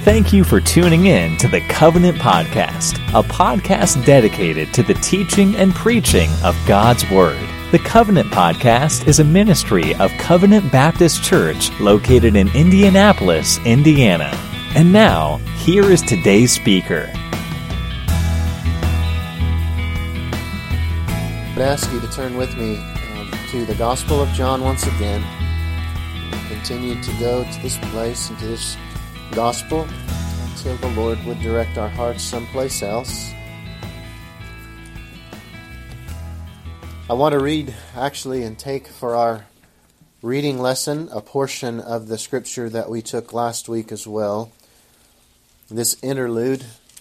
Thank you for tuning in to the Covenant Podcast, a podcast dedicated to the teaching and preaching of God's Word. The Covenant Podcast is a ministry of Covenant Baptist Church located in Indianapolis, Indiana. And now, here is today's speaker. I'd ask you to turn with me to the Gospel of John once again. We'll continue to go to this place and to this Gospel until the Lord would direct our hearts someplace else. I want to read, actually, and take for our reading lesson a portion of the Scripture that we took last week as well. This interlude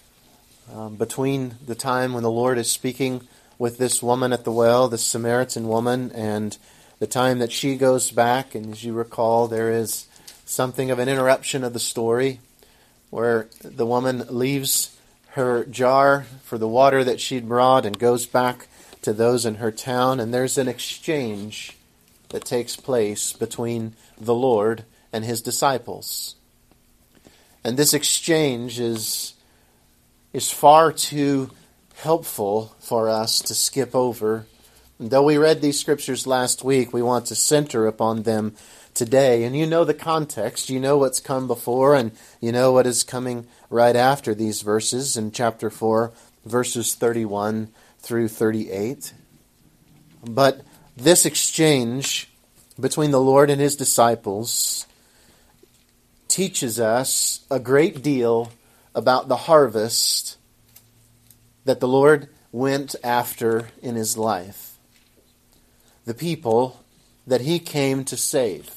between the time when the Lord is speaking with this woman at the well, this Samaritan woman, and the time that she goes back. And as you recall, there is something of an interruption of the story where the woman leaves her jar for the water that she'd brought and goes back to those in her town, and there's an exchange that takes place between the Lord and His disciples. And this exchange is far too helpful for us to skip over. And though we read these scriptures last week, we want to center upon them today. And you know the context, you know what's come before, and you know what is coming right after these verses in chapter 4, verses 31 through 38. But this exchange between the Lord and His disciples teaches us a great deal about the harvest that the Lord went after in His life. The people that He came to save.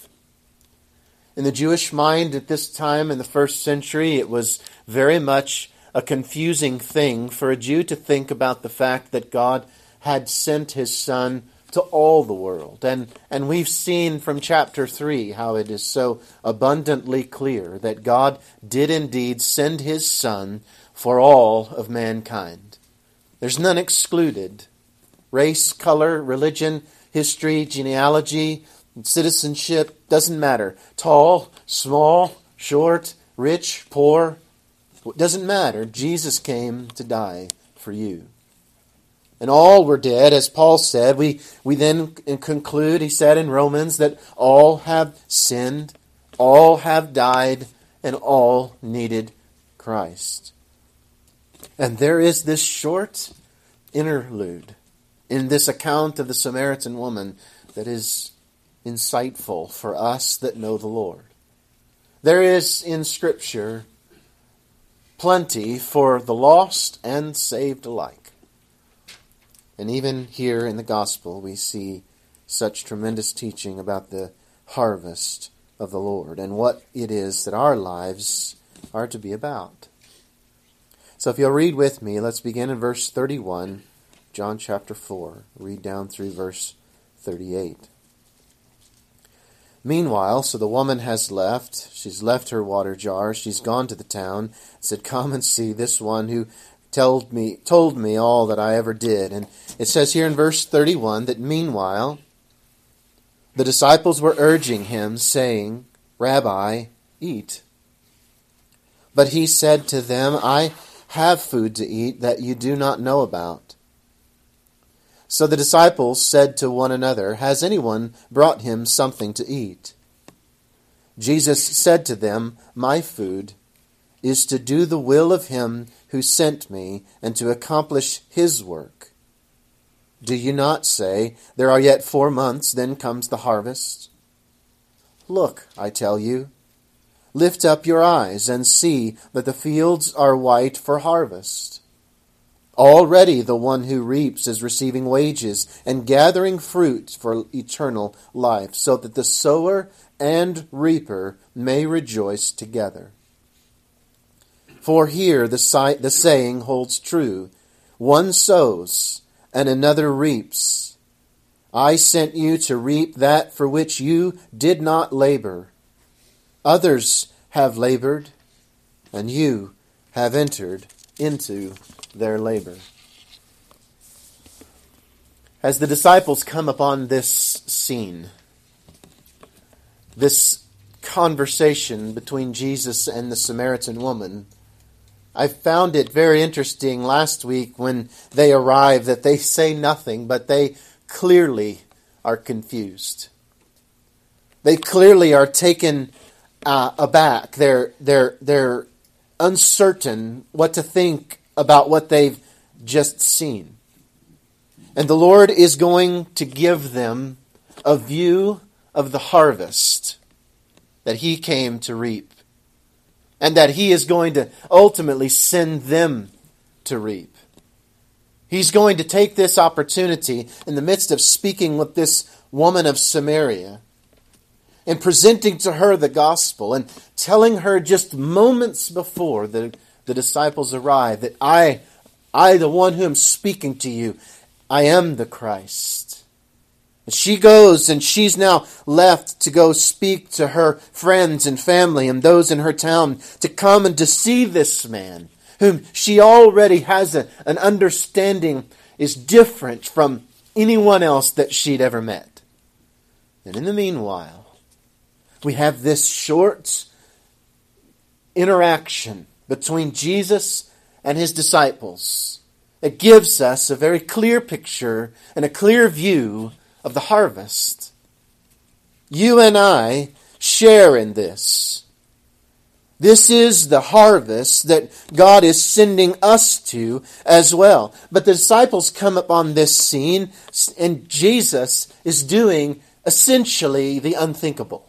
In the Jewish mind at this time in the first century, it was very much a confusing thing for a Jew to think about the fact that God had sent His Son to all the world. And we've seen from chapter 3 how it is so abundantly clear that God did indeed send His Son for all of mankind. There's none excluded. Race, color, religion, history, genealogy, citizenship, doesn't matter. Tall, small, short, rich, poor, it doesn't matter. Jesus came to die for you. And all were dead, as Paul said. We then conclude, he said in Romans, that all have sinned, all have died, and all needed Christ. And there is this short interlude in this account of the Samaritan woman that is insightful for us that know the Lord. There is in Scripture plenty for the lost and saved alike. And even here in the Gospel we see such tremendous teaching about the harvest of the Lord and what it is that our lives are to be about. So if you'll read with me, let's begin in verse 31, John chapter 4. Read down through verse 38. Meanwhile, so the woman has left. She's left her water jar. She's gone to the town. Said, "Come and see this one who told me all that I ever did." And it says here in verse 31 that meanwhile, the disciples were urging Him, saying, "Rabbi, eat." But He said to them, "I have food to eat that you do not know about." So the disciples said to one another, "Has anyone brought Him something to eat?" Jesus said to them, "My food is to do the will of Him who sent me and to accomplish His work. Do you not say, 'There are yet 4 months, then comes the harvest'? Look, I tell you, lift up your eyes and see that the fields are white for harvest. Already the one who reaps is receiving wages and gathering fruit for eternal life, so that the sower and reaper may rejoice together. For here the saying holds true, one sows and another reaps. I sent you to reap that for which you did not labor. Others have labored, and you have entered into their labor." As the disciples come upon this scene, this conversation between Jesus and the Samaritan woman, I found it very interesting last week when they arrive that they say nothing, but they clearly are confused. They clearly are taken aback. They're uncertain what to think about what they've just seen. And the Lord is going to give them a view of the harvest that He came to reap, and that He is going to ultimately send them to reap. He's going to take this opportunity in the midst of speaking with this woman of Samaria and presenting to her the gospel and telling her just moments before the disciples arrive that I, the one who am speaking to you, I am the Christ. And she goes and she's now left to go speak to her friends and family and those in her town to come and to see this man whom she already has an understanding is different from anyone else that she'd ever met. And in the meanwhile, we have this short interaction between Jesus and His disciples. It gives us a very clear picture and a clear view of the harvest. You and I share in this. This is the harvest that God is sending us to as well. But the disciples come upon this scene, and Jesus is doing essentially the unthinkable.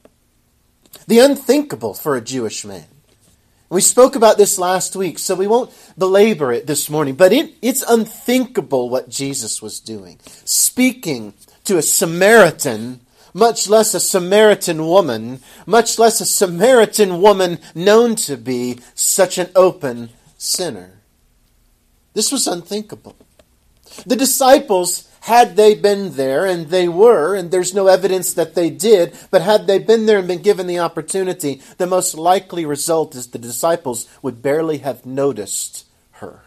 The unthinkable for a Jewish man. We spoke about this last week, so we won't belabor it this morning. But it's unthinkable what Jesus was doing. Speaking to a Samaritan, much less a Samaritan woman, much less a Samaritan woman known to be such an open sinner. This was unthinkable. The disciples, had they been there, and they were, and there's no evidence that they did, but had they been there and been given the opportunity, the most likely result is the disciples would barely have noticed her.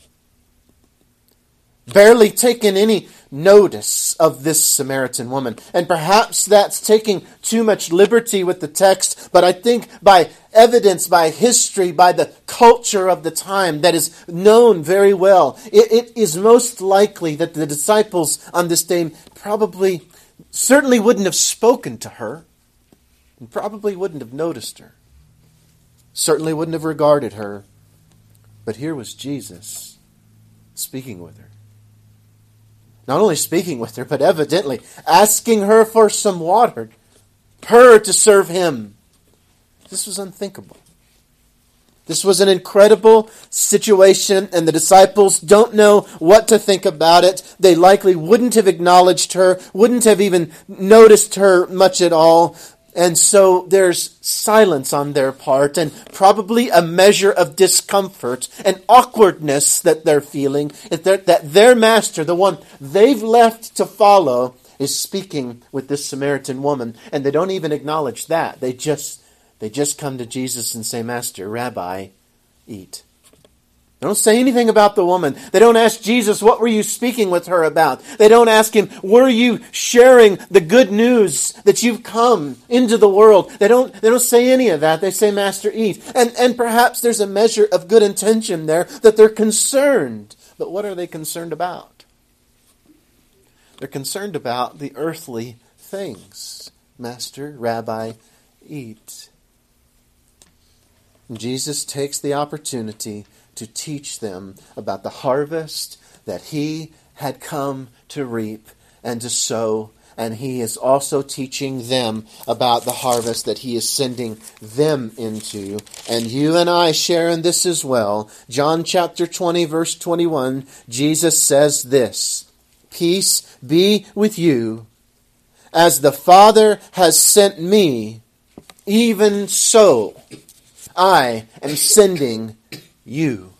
Barely taken any notice of this Samaritan woman. And perhaps that's taking too much liberty with the text, but I think by evidence, by history, by the culture of the time that is known very well, it is most likely that the disciples on this day certainly wouldn't have spoken to her, and probably wouldn't have noticed her, certainly wouldn't have regarded her. But here was Jesus speaking with her. Not only speaking with her, but evidently asking her for some water, her to serve him. This was unthinkable. This was an incredible situation, and the disciples don't know what to think about it. They likely wouldn't have acknowledged her, wouldn't have even noticed her much at all. And so there's silence on their part and probably a measure of discomfort and awkwardness that they're feeling, that their master, the one they've left to follow, is speaking with this Samaritan woman. And they don't even acknowledge that. They just come to Jesus and say, Master, Rabbi, eat. They don't say anything about the woman. They don't ask Jesus, what were you speaking with her about? They don't ask him, were you sharing the good news that you've come into the world? They don't say any of that. They say, Master, eat. And perhaps there's a measure of good intention there that they're concerned. But what are they concerned about? They're concerned about the earthly things. Master, Rabbi, eat. And Jesus takes the opportunity to teach them about the harvest that he had come to reap and to sow. And he is also teaching them about the harvest that he is sending them into. And you and I share in this as well. John chapter 20, verse 21, Jesus says this, Peace be with you. As the Father has sent me, even so I am sending you.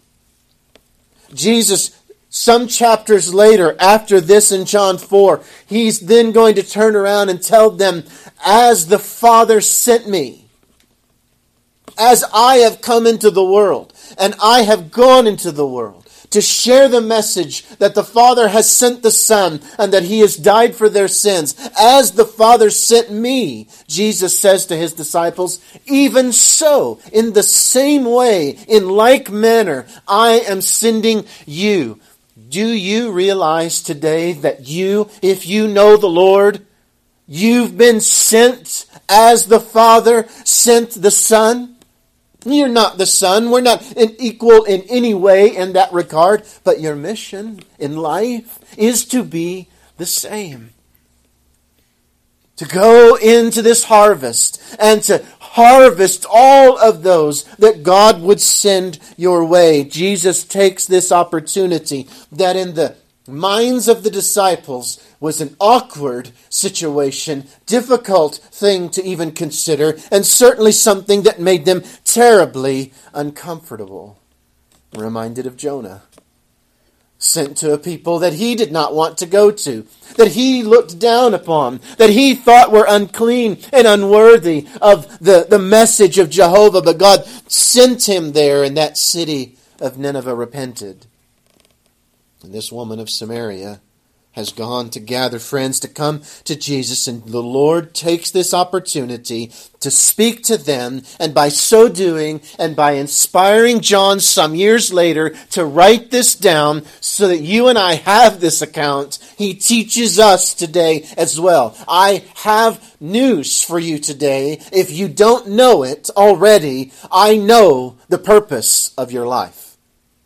Jesus, some chapters later, after this in John 4, he's then going to turn around and tell them, as the Father sent me, as I have come into the world, and I have gone into the world, to share the message that the Father has sent the Son and that He has died for their sins. As the Father sent me, Jesus says to His disciples, even so, in the same way, in like manner, I am sending you. Do you realize today that you, if you know the Lord, you've been sent as the Father sent the Son? You're not the Son. We're not equal in any way in that regard. But your mission in life is to be the same. To go into this harvest and to harvest all of those that God would send your way. Jesus takes this opportunity that in the minds of the disciples was an awkward situation, difficult thing to even consider, and certainly something that made them terribly uncomfortable. I'm reminded of Jonah, sent to a people that he did not want to go to, that he looked down upon, that he thought were unclean and unworthy of the message of Jehovah, but God sent him there, and that city of Nineveh repented. And this woman of Samaria has gone to gather friends to come to Jesus, and the Lord takes this opportunity to speak to them, and by so doing, and by inspiring John some years later to write this down so that you and I have this account, he teaches us today as well. I have news for you today. If you don't know it already, I know the purpose of your life.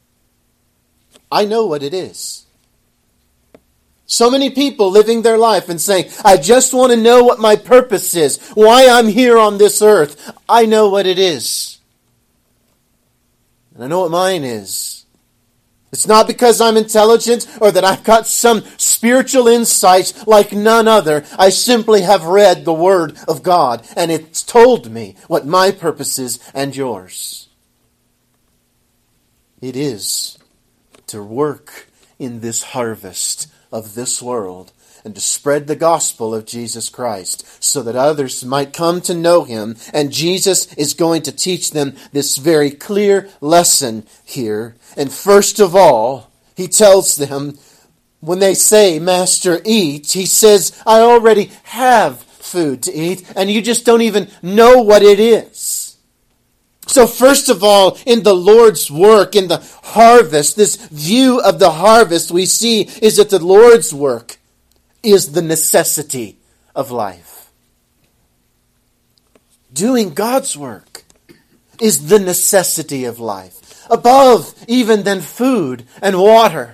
I know what it is. So many people living their life and saying, I just want to know what my purpose is, why I'm here on this earth. I know what it is. And I know what mine is. It's not because I'm intelligent or that I've got some spiritual insight like none other. I simply have read the Word of God, and it's told me what my purpose is and yours. It is to work in this harvest of this world and to spread the gospel of Jesus Christ so that others might come to know Him. And Jesus is going to teach them this very clear lesson here. And first of all, He tells them, when they say, Master, eat, He says, I already have food to eat, and you just don't even know what it is. So first of all, in the Lord's work, in the harvest, this view of the harvest we see is that the Lord's work is the necessity of life. Doing God's work is the necessity of life, above even than food and water.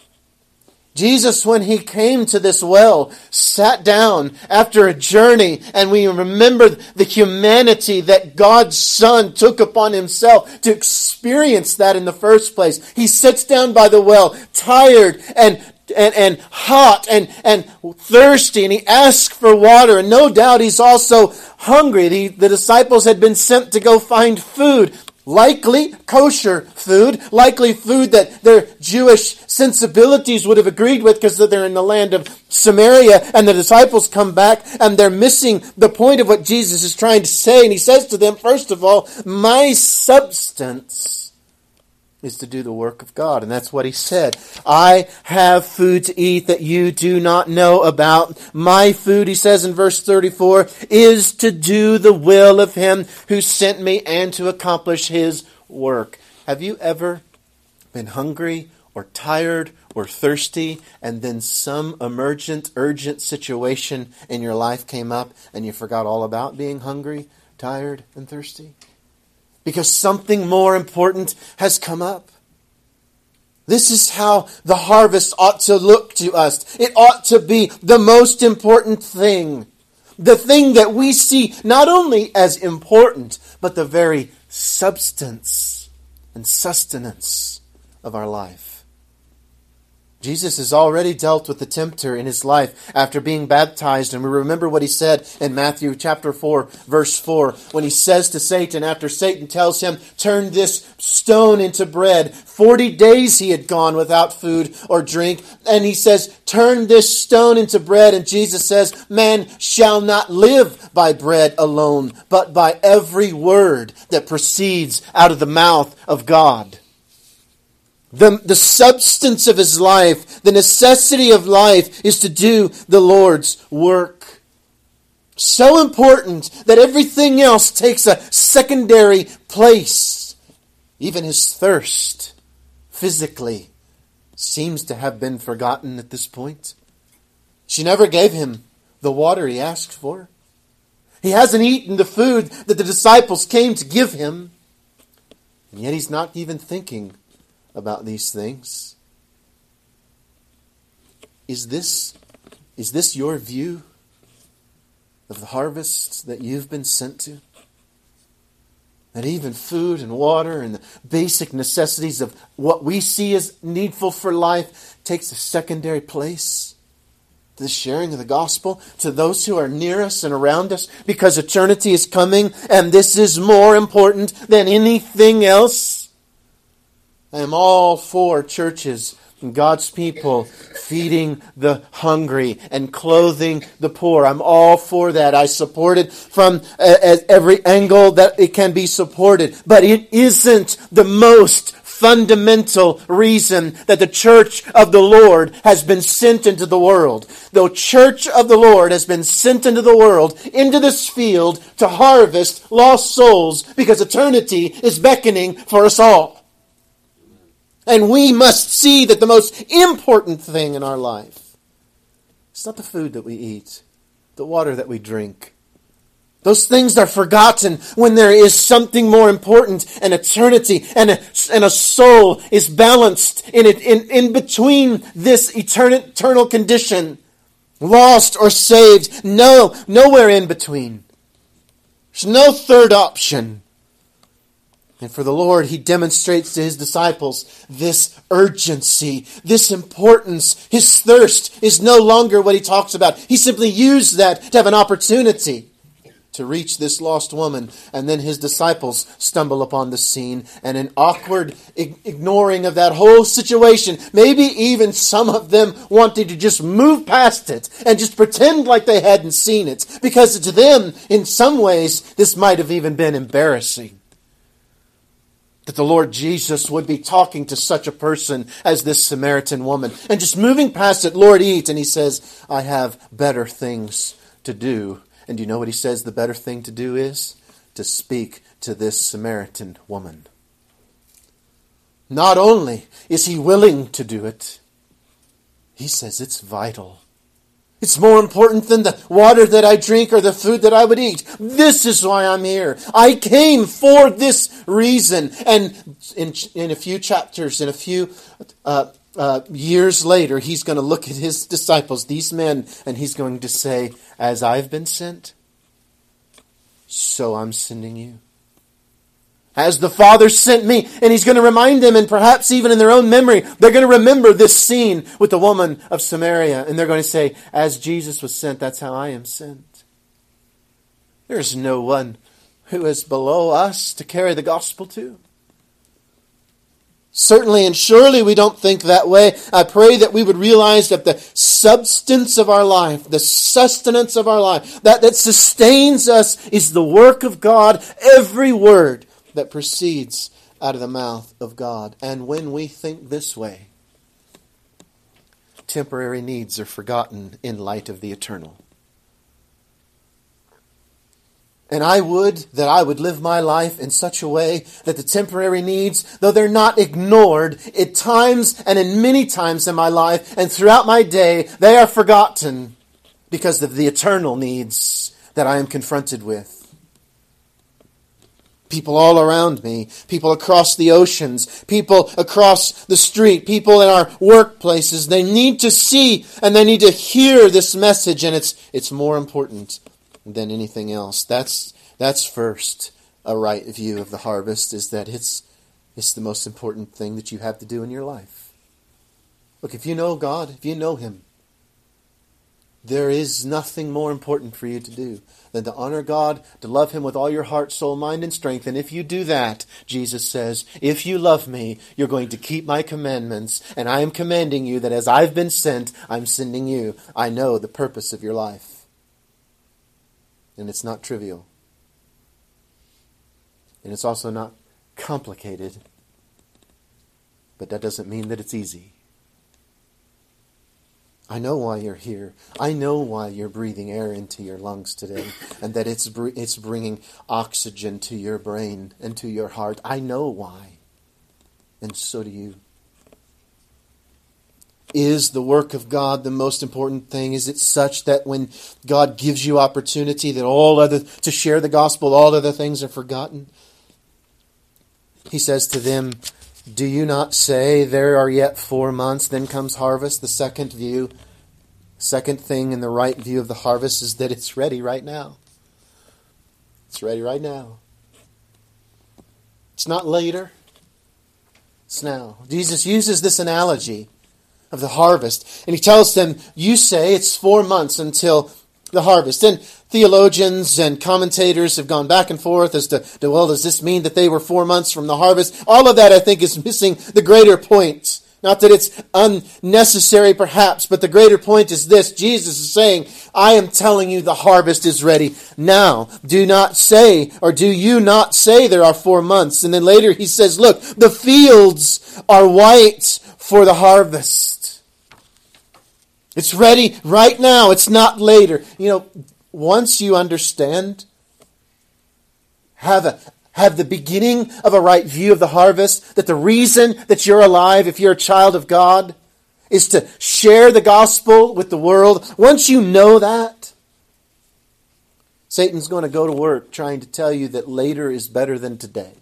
Jesus, when He came to this well, sat down after a journey, and we remember the humanity that God's Son took upon Himself to experience that in the first place. He sits down by the well, tired and hot and thirsty, and He asks for water, and no doubt He's also hungry. The disciples had been sent to go find food. Likely kosher food, likely food that their Jewish sensibilities would have agreed with because they're in the land of Samaria, and the disciples come back and they're missing the point of what Jesus is trying to say. And He says to them, first of all, my substance is to do the work of God. And that's what He said. I have food to eat that you do not know about. My food, He says in verse 34, is to do the will of Him who sent me and to accomplish His work. Have you ever been hungry or tired or thirsty, and then some emergent, urgent situation in your life came up and you forgot all about being hungry, tired, and thirsty? Because something more important has come up. This is how the harvest ought to look to us. It ought to be the most important thing. The thing that we see not only as important, but the very substance and sustenance of our life. Jesus has already dealt with the tempter in His life after being baptized. And we remember what He said in Matthew chapter 4, verse 4, when He says to Satan, after Satan tells him, turn this stone into bread. 40 days he had gone without food or drink. And He says, turn this stone into bread. And Jesus says, man shall not live by bread alone, but by every word that proceeds out of the mouth of God. The substance of his life, the necessity of life is to do the Lord's work. So important that everything else takes a secondary place. Even his thirst, physically, seems to have been forgotten at this point. She never gave him the water he asked for. He hasn't eaten the food that the disciples came to give him. And yet he's not even thinking about these things. Is this your view of the harvest that you've been sent to? That even food and water and the basic necessities of what we see as needful for life takes a secondary place to the sharing of the gospel to those who are near us and around us, because eternity is coming and this is more important than anything else. I am all for churches and God's people feeding the hungry and clothing the poor. I'm all for that. I support it from every angle that it can be supported. But it isn't the most fundamental reason that the church of the Lord has been sent into the world. The church of the Lord has been sent into the world, into this field, to harvest lost souls, because eternity is beckoning for us all. And we must see that the most important thing in our life is not the food that we eat, the water that we drink. Those things are forgotten when there is something more important, an eternity, and a soul is balanced in between this eternal condition, lost or saved. No, nowhere in between. There's no third option. And for the Lord, He demonstrates to His disciples this urgency, this importance. His thirst is no longer what He talks about. He simply used that to have an opportunity to reach this lost woman. And then His disciples stumble upon the scene, and an awkward ignoring of that whole situation. Maybe even some of them wanted to just move past it and just pretend like they hadn't seen it. Because to them, in some ways, this might have even been embarrassing. That the Lord Jesus would be talking to such a person as this Samaritan woman. And just moving past it, Lord, eat. And He says, I have better things to do. And do you know what He says the better thing to do is? To speak to this Samaritan woman. Not only is He willing to do it, He says it's vital. It's more important than the water that I drink or the food that I would eat. This is why I'm here. I came for this reason. And in a few chapters, in a few years later, He's going to look at His disciples, these men, and He's going to say, as I've been sent, so I'm sending you. As the Father sent me. And He's going to remind them, and perhaps even in their own memory, they're going to remember this scene with the woman of Samaria. And they're going to say, as Jesus was sent, that's how I am sent. There's no one who is below us to carry the gospel to. Certainly and surely we don't think that way. I pray that we would realize that the substance of our life, the sustenance of our life, that sustains us is the work of God, every word that proceeds out of the mouth of God. And when we think this way, temporary needs are forgotten in light of the eternal. And I would live my life in such a way that the temporary needs, though they're not ignored, at times and in many times in my life and throughout my day, they are forgotten because of the eternal needs that I am confronted with. People all around me, people across the oceans, people across the street, people in our workplaces, they need to see and they need to hear this message, and it's more important than anything else. That's first a right view of the harvest, is that it's the most important thing that you have to do in your life. Look, if you know God, if you know Him, there is nothing more important for you to do than to honor God, to love Him with all your heart, soul, mind, and strength. And if you do that, Jesus says, if you love me, you're going to keep my commandments. And I am commanding you that as I've been sent, I'm sending you. I know the purpose of your life. And it's not trivial. And it's also not complicated. but that doesn't mean that it's easy. I know why you're here. I know why you're breathing air into your lungs today, and that it's bringing oxygen to your brain and to your heart. I know why, and so do you. Is the work of God the most important thing? Is it such that when God gives you opportunity that to share the gospel, all other things are forgotten? He says to them, do you not say there are yet 4 months, then comes harvest? The second thing in the right view of the harvest is that it's ready right now. It's ready right now. It's not later. It's now. Jesus uses this analogy of the harvest, and he tells them, you say it's 4 months until the harvest. And theologians and commentators have gone back and forth as to, well, does this mean that they were 4 months from the harvest? All of that, I think, is missing the greater point. Not that it's unnecessary, perhaps, but the greater point is this. Jesus is saying, I am telling you the harvest is ready now. Do not say, or do you not say there are 4 months? And then later he says, look, the fields are white for the harvest. It's ready right now. It's not later. Once you understand, have the beginning of a right view of the harvest, that the reason that you're alive, if you're a child of God, is to share the gospel with the world. Once you know that, Satan's going to go to work trying to tell you that later is better than today.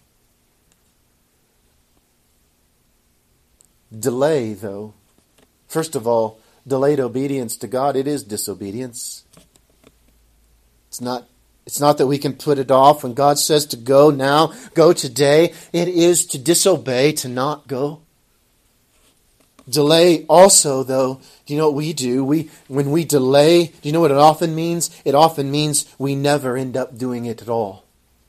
Delay, though. First of all, delayed obedience to God, it is disobedience. It's not that we can put it off. When God says to go now, go today, it is to disobey, to not go. Delay also, though, do you know what we do? When we delay, do you know what it often means? It often means we never end up doing it at all.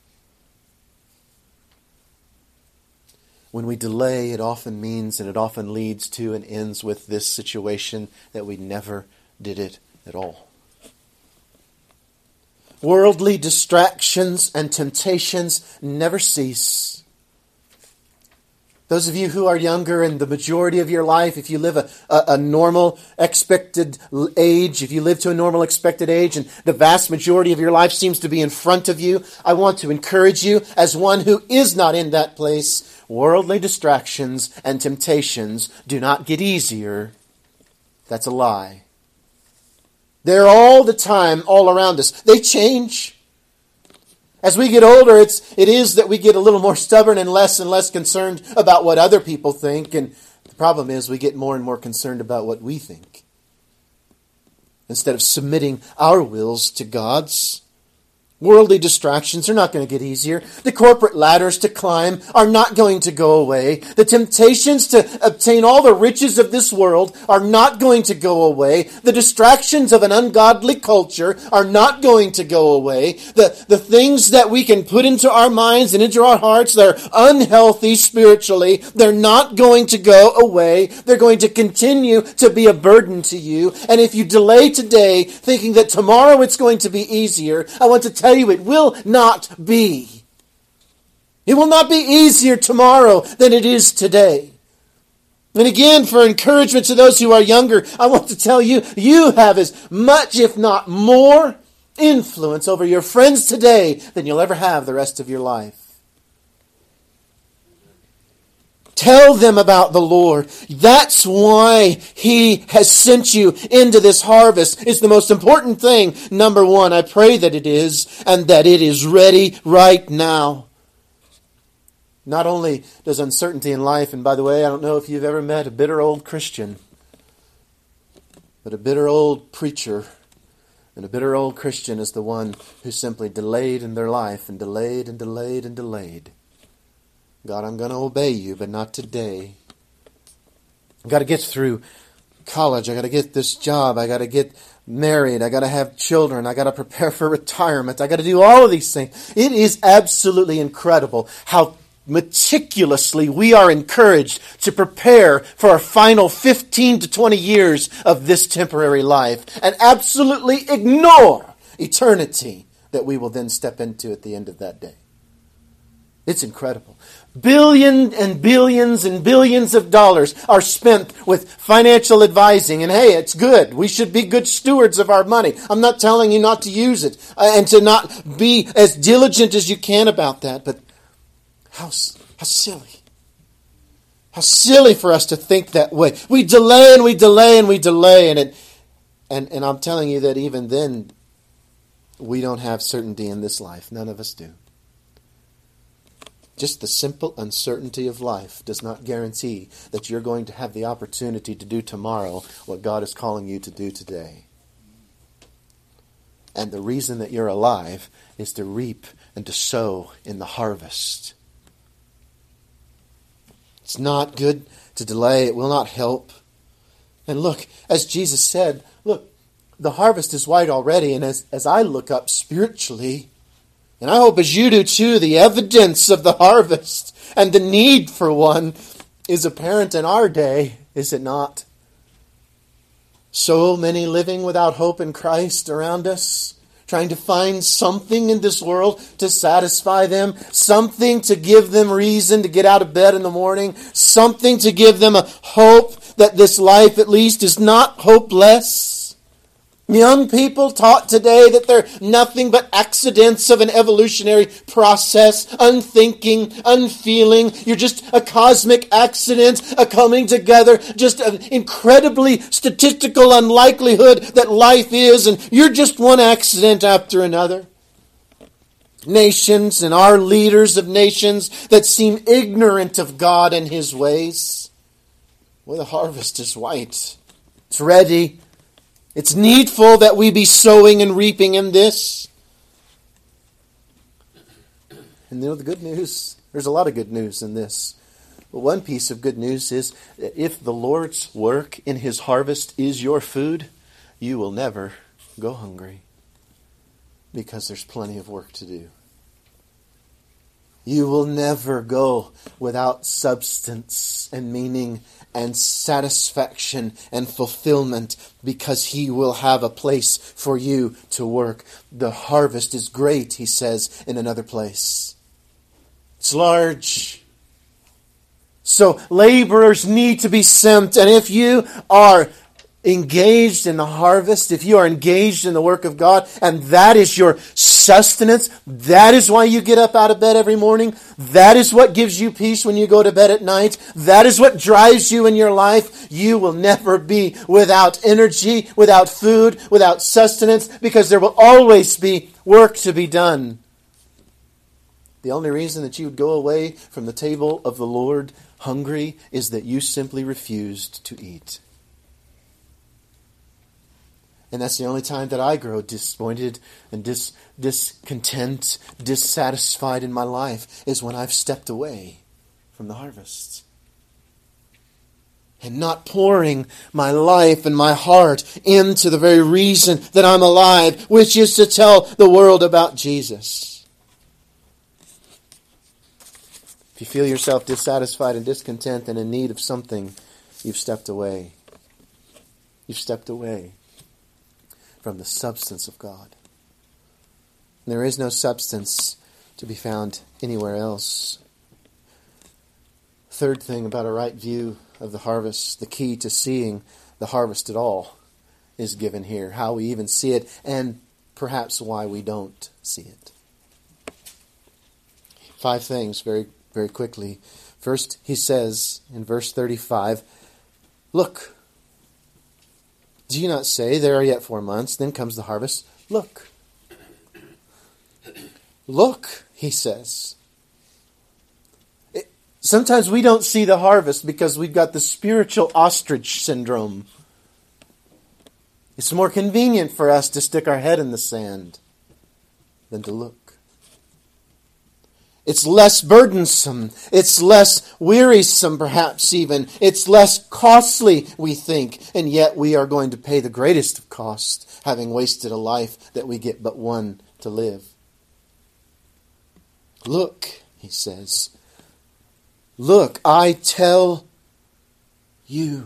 When we delay, it often means, and it often leads to and ends with this situation, that we never did it at all. Worldly distractions and temptations never cease. Those of you who are younger and the majority of your life, if you live a normal expected age, if you live to a normal expected age and the vast majority of your life seems to be in front of you, I want to encourage you as one who is not in that place. Worldly distractions and temptations do not get easier. That's a lie. They're all the time, all around us. They change. As we get older, it is that we get a little more stubborn and less concerned about what other people think. And the problem is we get more and more concerned about what we think, instead of submitting our wills to God's. Worldly distractions are not going to get easier. The corporate ladders to climb are not going to go away. The temptations to obtain all the riches of this world are not going to go away. The distractions of an ungodly culture are not going to go away. The things that we can put into our minds and into our hearts that are unhealthy spiritually, they're not going to go away. They're going to continue to be a burden to you. And if you delay today, thinking that tomorrow it's going to be easier, I want to tell you it will not be. It will not be easier tomorrow than it is today. And again, for encouragement to those who are younger, I want to tell you, you have as much, if not more, influence over your friends today than you'll ever have the rest of your life. Tell them about the Lord. That's why He has sent you into this harvest. It's the most important thing. Number one, I pray that it is, and that it is ready right now. Not only does uncertainty in life, and by the way, I don't know if you've ever met a bitter old Christian, but a bitter old preacher and a bitter old Christian is the one who simply delayed in their life and delayed and delayed and delayed. God, I'm going to obey you, but not today. I've got to get through college. I've got to get this job. I've got to get married. I've got to have children. I've got to prepare for retirement. I've got to do all of these things. It is absolutely incredible how meticulously we are encouraged to prepare for our final 15 to 20 years of this temporary life and absolutely ignore eternity that we will then step into at the end of that day. It's incredible. Billions and billions and billions of dollars are spent with financial advising. And hey, it's good. We should be good stewards of our money. I'm not telling you not to use it and to not be as diligent as you can about that. But how silly. How silly for us to think that way. We delay and we delay and we delay. And I'm telling you that even then, we don't have certainty in this life. None of us do. Just the simple uncertainty of life does not guarantee that you're going to have the opportunity to do tomorrow what God is calling you to do today. And the reason that you're alive is to reap and to sow in the harvest. It's not good to delay. It will not help. And look, as Jesus said, look, the harvest is white already. And as I look up spiritually, and I hope as you do too, the evidence of the harvest and the need for one is apparent in our day, is it not? So many living without hope in Christ around us, trying to find something in this world to satisfy them, something to give them reason to get out of bed in the morning, something to give them a hope that this life at least is not hopeless. Young people taught today that they're nothing but accidents of an evolutionary process, unthinking, unfeeling. You're just a cosmic accident, a coming together, just an incredibly statistical unlikelihood that life is, and you're just one accident after another. Nations and our leaders of nations that seem ignorant of God and His ways. Well, the harvest is white. It's ready. It's needful that we be sowing and reaping in this. And you know the good news? There's a lot of good news in this. But one piece of good news is that if the Lord's work in His harvest is your food, you will never go hungry. Because there's plenty of work to do. You will never go without substance and meaning and satisfaction and fulfillment because He will have a place for you to work. The harvest is great, He says in another place. It's large. So laborers need to be sent, and if you are engaged in the harvest, if you are engaged in the work of God, and that is your sustenance, that is why you get up out of bed every morning, that is what gives you peace when you go to bed at night, that is what drives you in your life, you will never be without energy, without food, without sustenance, because there will always be work to be done. The only reason that you would go away from the table of the Lord hungry is that you simply refused to eat. And that's the only time that I grow disappointed and discontent, dissatisfied in my life, is when I've stepped away from the harvest. And not pouring my life and my heart into the very reason that I'm alive, which is to tell the world about Jesus. If you feel yourself dissatisfied and discontent and in need of something, you've stepped away. You've stepped away from the substance of God. There is no substance to be found anywhere else. Third thing about a right view of the harvest, the key to seeing the harvest at all is given here. How we even see it, and perhaps why we don't see it. 5 things very, very quickly. First, he says in verse 35, look, do you not say, there are yet 4 months, then comes the harvest? Look. Look, he says. Sometimes we don't see the harvest because we've got the spiritual ostrich syndrome. It's more convenient for us to stick our head in the sand than to look. It's less burdensome. It's less wearisome, perhaps even. It's less costly, we think. And yet we are going to pay the greatest of cost, having wasted a life that we get but one to live. Look, he says. Look, I tell you.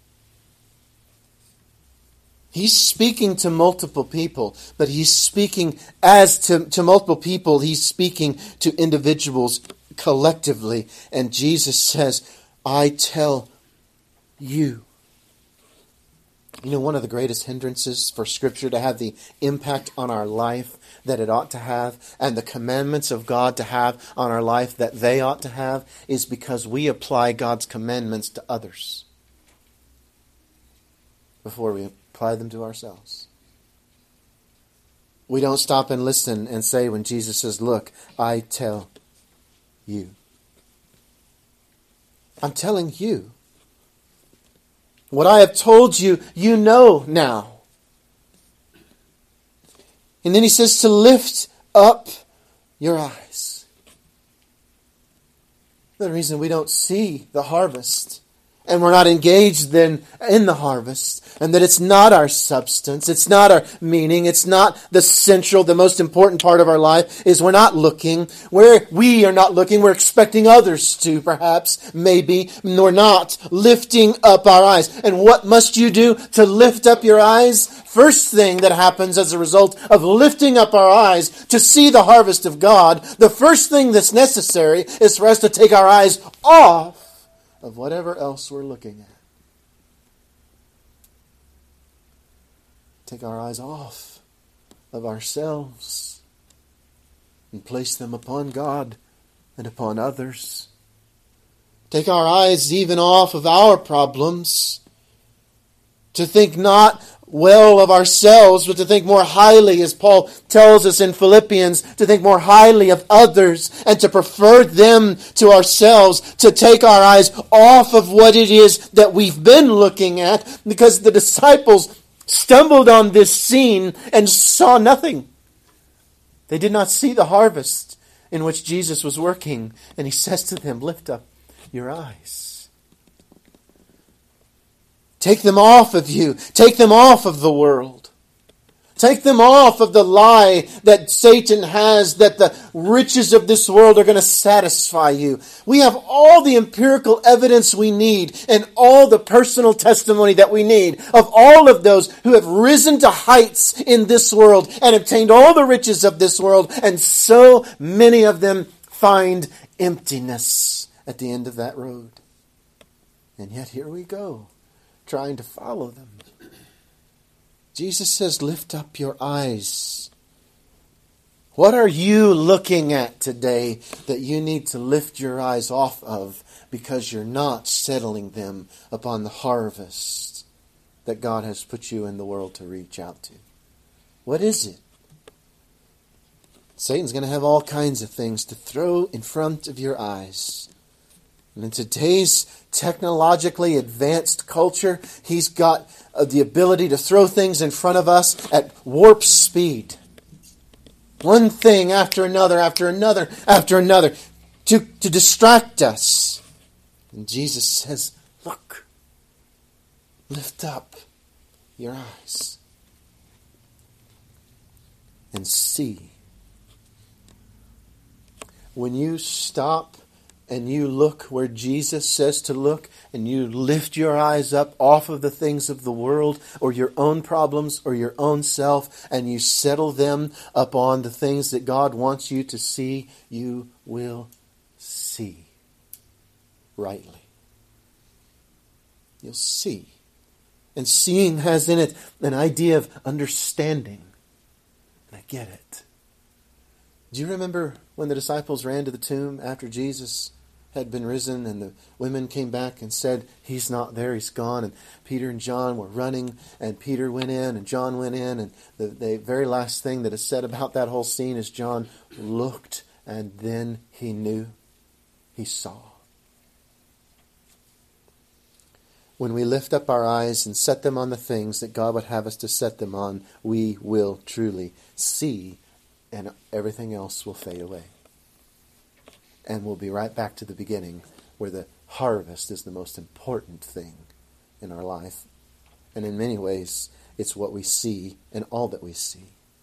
He's speaking to multiple people, but he's speaking as to multiple people. He's speaking to individuals collectively. And Jesus says, I tell you. You know, one of the greatest hindrances for Scripture to have the impact on our life that it ought to have, and the commandments of God to have on our life that they ought to have, is because we apply God's commandments to others before we apply them to ourselves. We don't stop and listen and say when Jesus says, look, I tell you. I'm telling you. What I have told you, you know now. And then he says to lift up your eyes. The reason we don't see the harvest and we're not engaged then in the harvest, and that it's not our substance, it's not our meaning, it's not the most important part of our life, is we're not looking. We are not looking, we're expecting others to, perhaps, maybe, nor not lifting up our eyes. And what must you do to lift up your eyes? First thing that happens as a result of lifting up our eyes to see the harvest of God, the first thing that's necessary is for us to take our eyes off of whatever else we're looking at. Take our eyes off of ourselves and place them upon God and upon others. Take our eyes even off of our problems, to think not well of ourselves, but to think more highly, as Paul tells us in Philippians, to think more highly of others and to prefer them to ourselves, to take our eyes off of what it is that we've been looking at, because the disciples stumbled on this scene and saw nothing. They did not see the harvest in which Jesus was working, and he says to them, lift up your eyes. Take them off of you. Take them off of the world. Take them off of the lie that Satan has, that the riches of this world are going to satisfy you. We have all the empirical evidence we need and all the personal testimony that we need of all of those who have risen to heights in this world and obtained all the riches of this world, and so many of them find emptiness at the end of that road. And yet here we go, trying to follow them. Jesus says, lift up your eyes. What are you looking at today that you need to lift your eyes off of because you're not settling them upon the harvest that God has put you in the world to reach out to? What is it? Satan's going to have all kinds of things to throw in front of your eyes. And in today's technologically advanced culture, he's got the ability to throw things in front of us at warp speed. One thing after another, after another, after another, to distract us. And Jesus says, look, lift up your eyes and see. When you stop and you look where Jesus says to look, and you lift your eyes up off of the things of the world or your own problems or your own self, and you settle them upon the things that God wants you to see, you will see rightly. You'll see. And seeing has in it an idea of understanding. And I get it. Do you remember when the disciples ran to the tomb after Jesus had been risen, and the women came back and said, he's not there, he's gone, and Peter and John were running, and Peter went in and John went in, and the very last thing that is said about that whole scene is John looked, and then he knew, he saw. When we lift up our eyes and set them on the things that God would have us to set them on, we will truly see, and everything else will fade away. And we'll be right back to the beginning, where the harvest is the most important thing in our life. And in many ways, it's what we see and all that we see.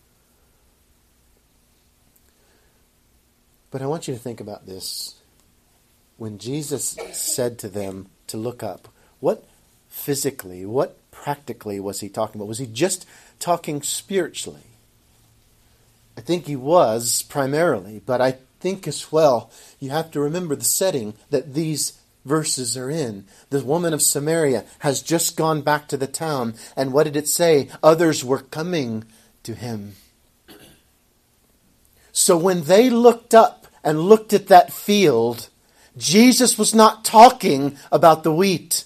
But I want you to think about this. When Jesus said to them to look up, what physically, what practically was he talking about? Was he just talking spiritually? I think he was primarily, but I think think as well, you have to remember the setting that these verses are in. The woman of Samaria has just gone back to the town. And what did it say? Others were coming to him. So when they looked up and looked at that field, Jesus was not talking about the wheat.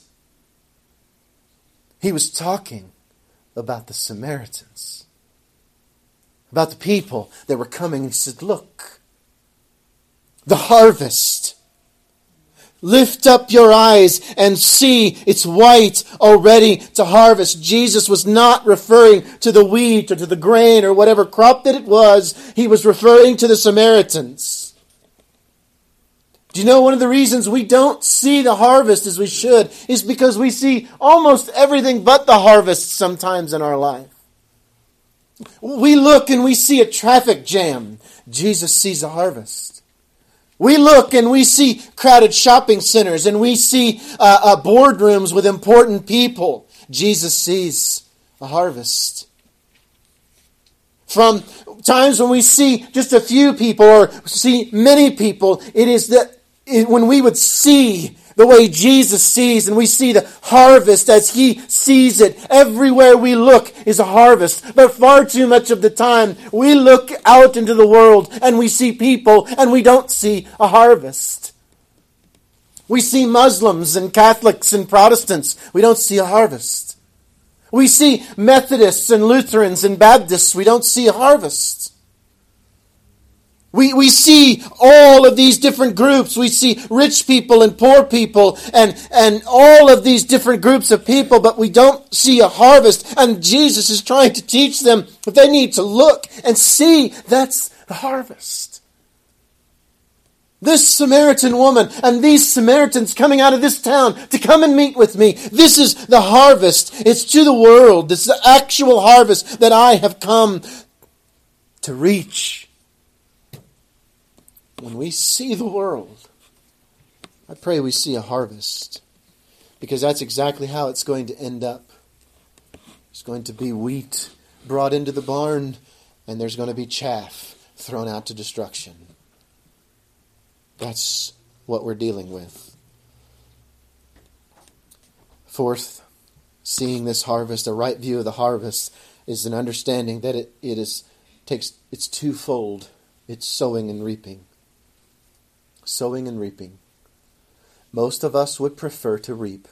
He was talking about the Samaritans. About the people that were coming. He said, look, the harvest. Lift up your eyes and see it's white already to harvest. Jesus was not referring to the wheat or to the grain or whatever crop that it was. He was referring to the Samaritans. Do you know one of the reasons we don't see the harvest as we should is because we see almost everything but the harvest sometimes in our life. We look and we see a traffic jam. Jesus sees a harvest. We look and we see crowded shopping centers and we see boardrooms with important people. Jesus sees a harvest. From times when we see just a few people or see many people, it is that when we would see the way Jesus sees and we see the harvest as He sees it. Everywhere we look is a harvest. But far too much of the time we look out into the world and we see people and we don't see a harvest. We see Muslims and Catholics and Protestants. We don't see a harvest. We see Methodists and Lutherans and Baptists. We don't see a harvest. We see all of these different groups. We see rich people and poor people and all of these different groups of people, but we don't see a harvest. And Jesus is trying to teach them that they need to look and see that's the harvest. This Samaritan woman and these Samaritans coming out of this town to come and meet with me. This is the harvest. It's to the world. This is the actual harvest that I have come to reach. When we see the world, I pray we see a harvest. Because that's exactly how it's going to end up. There's going to be wheat brought into the barn, and there's going to be chaff thrown out to destruction. That's what we're dealing with. Fourth, seeing this harvest, a right view of the harvest, is an understanding that it's twofold. It's sowing and reaping. Sowing and reaping. Most of us would prefer to reap.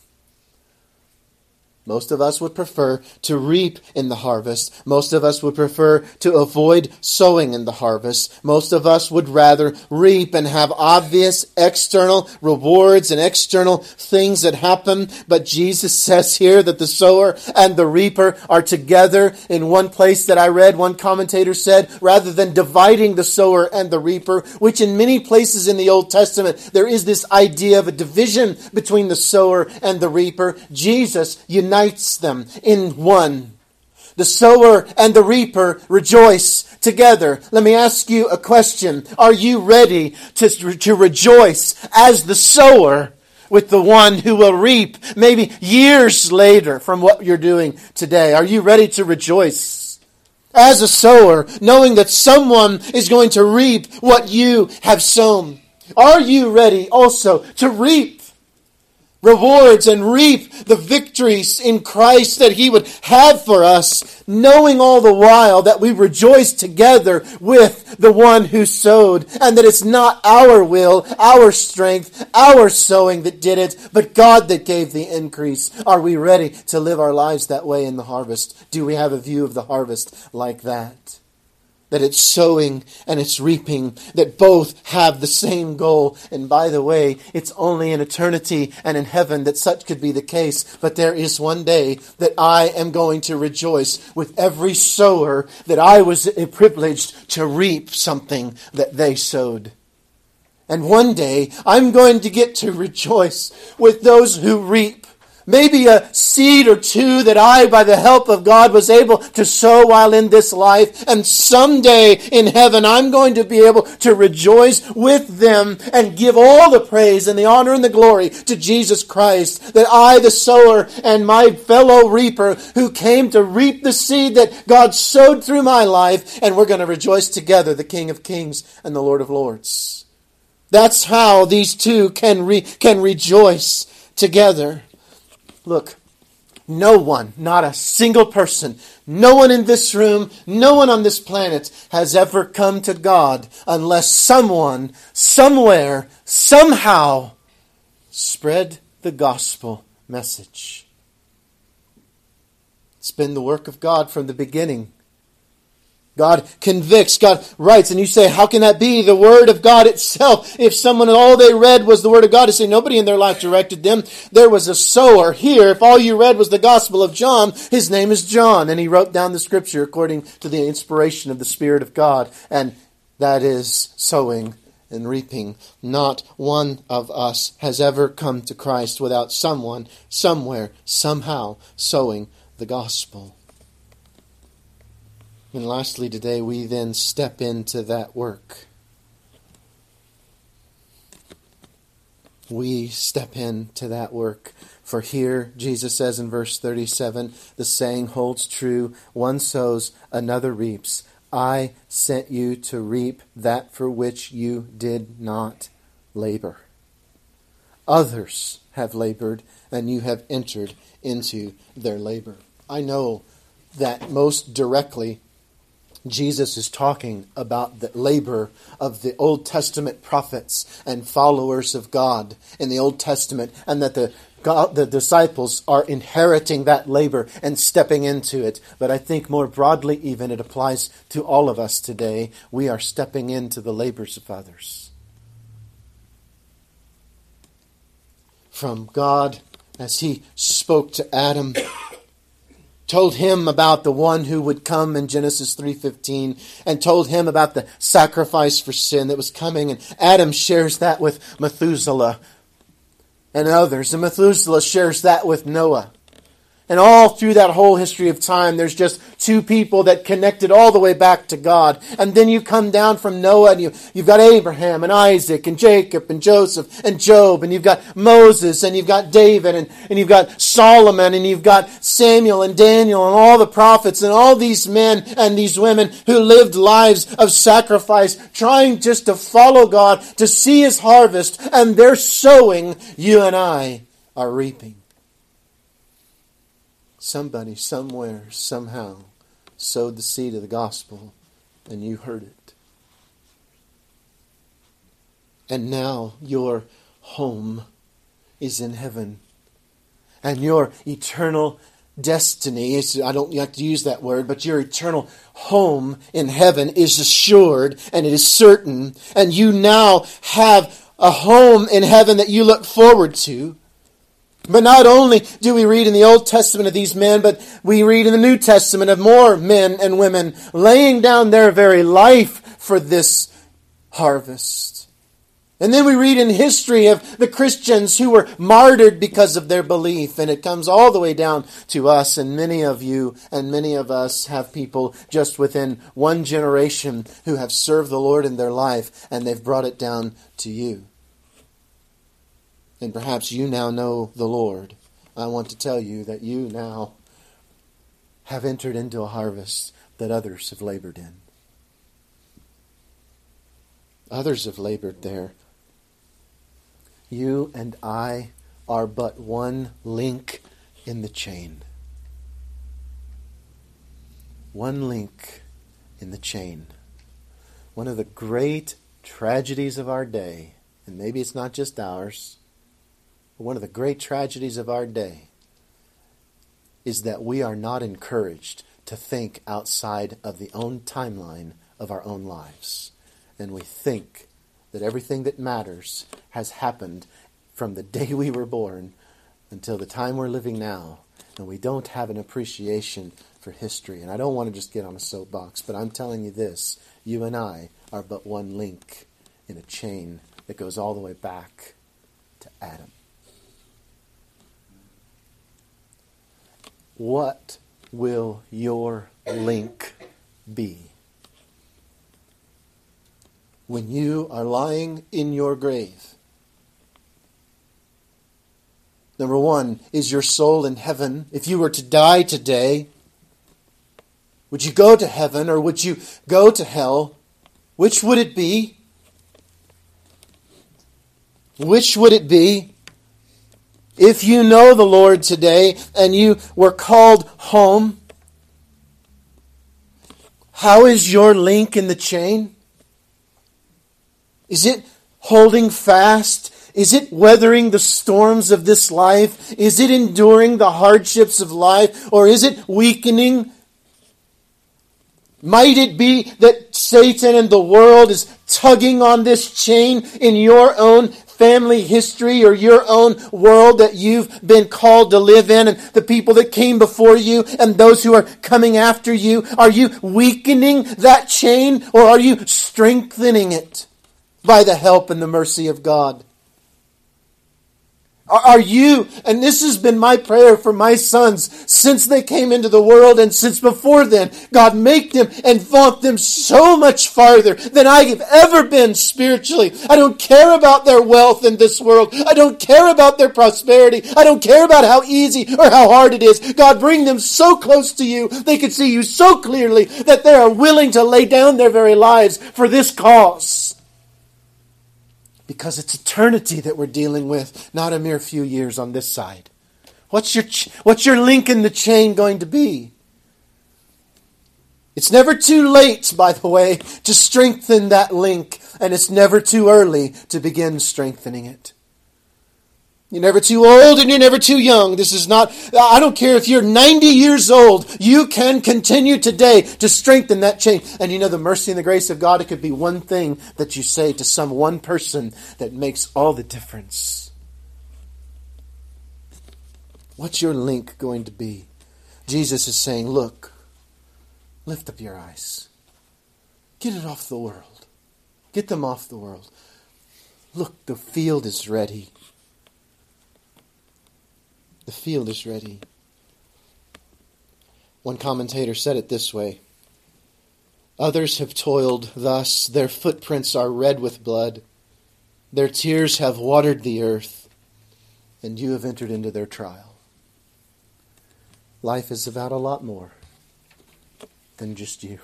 Most of us would prefer to reap in the harvest. Most of us would prefer to avoid sowing in the harvest. Most of us would rather reap and have obvious external rewards and external things that happen. But Jesus says here that the sower and the reaper are together in one place that I read. One commentator said, rather than dividing the sower and the reaper, which in many places in the Old Testament, there is this idea of a division between the sower and the reaper. Jesus unites them in one. The sower and the reaper rejoice together. Let me ask you a question. Are you ready to rejoice as the sower with the one who will reap maybe years later from what you're doing today? Are you ready to rejoice as a sower, knowing that someone is going to reap what you have sown? Are you ready also to reap rewards and reap the victories in Christ that He would have for us, knowing all the while that we rejoice together with the one who sowed, and that it's not our will, our strength, our sowing that did it, but God that gave the increase? Are we ready to live our lives that way in the harvest? Do we have a view of the harvest like that? That it's sowing and it's reaping, that both have the same goal. And by the way, it's only in eternity and in heaven that such could be the case. But there is one day that I am going to rejoice with every sower that I was privileged to reap something that they sowed. And one day I'm going to get to rejoice with those who reap Maybe a seed or two that I, by the help of God, was able to sow while in this life. And someday in heaven, I'm going to be able to rejoice with them and give all the praise and the honor and the glory to Jesus Christ. That I, the sower, and my fellow reaper who came to reap the seed that God sowed through my life, and we're going to rejoice together, the King of Kings and the Lord of Lords. That's how these two can rejoice together. Look, no one, not a single person, no one in this room, no one on this planet has ever come to God unless someone, somewhere, somehow spread the gospel message. It's been the work of God from the beginning. God convicts, God writes, and you say, how can that be? The Word of God itself. If someone, all they read was the Word of God, to say nobody in their life directed them. There was a sower here. If all you read was the Gospel of John, his name is John, and he wrote down the Scripture according to the inspiration of the Spirit of God. And that is sowing and reaping. Not one of us has ever come to Christ without someone, somewhere, somehow sowing the gospel. And lastly today, we then step into that work. We step into that work. For here, Jesus says in verse 37, the saying holds true, one sows, another reaps. I sent you to reap that for which you did not labor. Others have labored, and you have entered into their labor. I know that most directly Jesus is talking about the labor of the Old Testament prophets and followers of God in the Old Testament, and that the disciples are inheriting that labor and stepping into it. But I think more broadly even it applies to all of us today. We are stepping into the labors of others. From God, as He spoke to Adam, told him about the one who would come in Genesis 3:15, and told him about the sacrifice for sin that was coming. And Adam shares that with Methuselah and others. And Methuselah shares that with Noah. And all through that whole history of time, there's just two people that connected all the way back to God. And then you come down from Noah, and you've got Abraham and Isaac and Jacob and Joseph and Job, and you've got Moses, and you've got David, and you've got Solomon, and you've got Samuel and Daniel and all the prophets and all these men and these women who lived lives of sacrifice, trying just to follow God, to see His harvest, and they're sowing. You and I are reaping. Somebody, somewhere, somehow sowed the seed of the gospel, and you heard it. And now your home is in heaven. And your eternal destiny, I don't like to use that word, but your eternal home in heaven is assured, and it is certain. And you now have a home in heaven that you look forward to. But not only do we read in the Old Testament of these men, but we read in the New Testament of more men and women laying down their very life for this harvest. And then we read in history of the Christians who were martyred because of their belief. And it comes all the way down to us. And many of you and many of us have people just within one generation who have served the Lord in their life, and they've brought it down to you. And perhaps you now know the Lord. I want to tell you that you now have entered into a harvest that others have labored in. Others have labored there. You and I are but one link in the chain. One link in the chain. One of the great tragedies of our day, and maybe it's not just ours, one of the great tragedies of our day is that we are not encouraged to think outside of the own timeline of our own lives. And we think that everything that matters has happened from the day we were born until the time we're living now. And we don't have an appreciation for history. And I don't want to just get on a soapbox, but I'm telling you this. You and I are but one link in a chain that goes all the way back to Adam. what will your link be? When you are lying in your grave, number one, is your soul in heaven? If you were to die today, would you go to heaven or would you go to hell? Which would it be? Which would it be? If you know the Lord today and you were called home, how is your link in the chain? Is it holding fast? Is it weathering the storms of this life? Is it enduring the hardships of life? Or is it weakening? Might it be that Satan and the world is tugging on this chain in your own family history or your own world that you've been called to live in, and the people that came before you and those who are coming after you? Are you weakening that chain or are you strengthening it by the help and the mercy of God? Are you, and this has been my prayer for my sons since they came into the world and since before then, God, make them and vaunt them so much farther than I have ever been spiritually. I don't care about their wealth in this world. I don't care about their prosperity. I don't care about how easy or how hard it is. God, bring them so close to you, they can see you so clearly that they are willing to lay down their very lives for this cause. Because it's eternity that we're dealing with, not a mere few years on this side. What's your link in the chain going to be? It's never too late, by the way, to strengthen that link. And it's never too early to begin strengthening it. You're never too old and you're never too young. This is not, I don't care if you're 90 years old. You can continue today to strengthen that chain. And you know, the mercy and the grace of God, it could be one thing that you say to some one person that makes all the difference. What's your link going to be? Jesus is saying, look, lift up your eyes. Get it off the world. Get them off the world. Look, the field is ready. The field is ready. One commentator said it this way: others have toiled thus, their footprints are red with blood, their tears have watered the earth, and you have entered into their trial. Life is about a lot more than just you.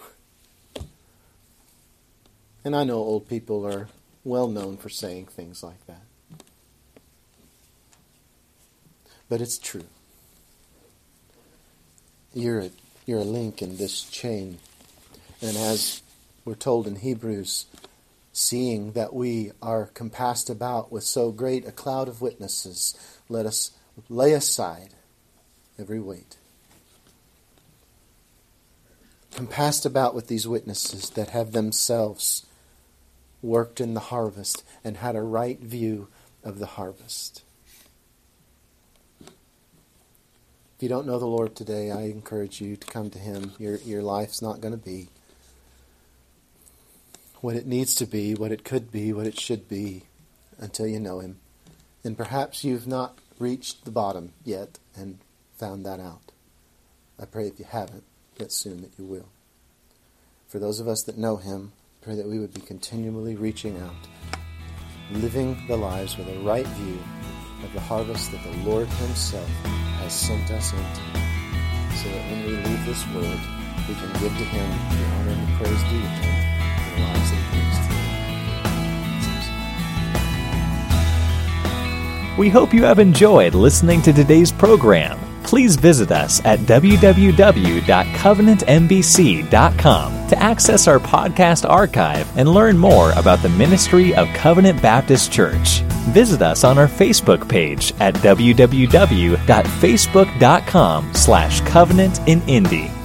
And I know old people are well known for saying things like that. But it's true. You're a link in this chain. And as we're told in Hebrews, seeing that we are compassed about with so great a cloud of witnesses, let us lay aside every weight. Compassed about with these witnesses that have themselves worked in the harvest and had a right view of the harvest. If you don't know the Lord today, I encourage you to come to Him. Your life's not going to be what it needs to be, what it could be, what it should be, until you know Him. And perhaps you've not reached the bottom yet and found that out. I pray if you haven't, that soon that you will. For those of us that know Him, pray that we would be continually reaching out, living the lives with a right view of the harvest that the Lord Himself has sent us into, so that when we leave this world, we can give to Him the honor and the praise due to Him for the lives that He brings to Him. We hope you have enjoyed listening to today's program. Please visit us at www.covenantmbc.com to access our podcast archive and learn more about the ministry of Covenant Baptist Church. Visit us on our Facebook page at www.facebook.com/covenantinIndy.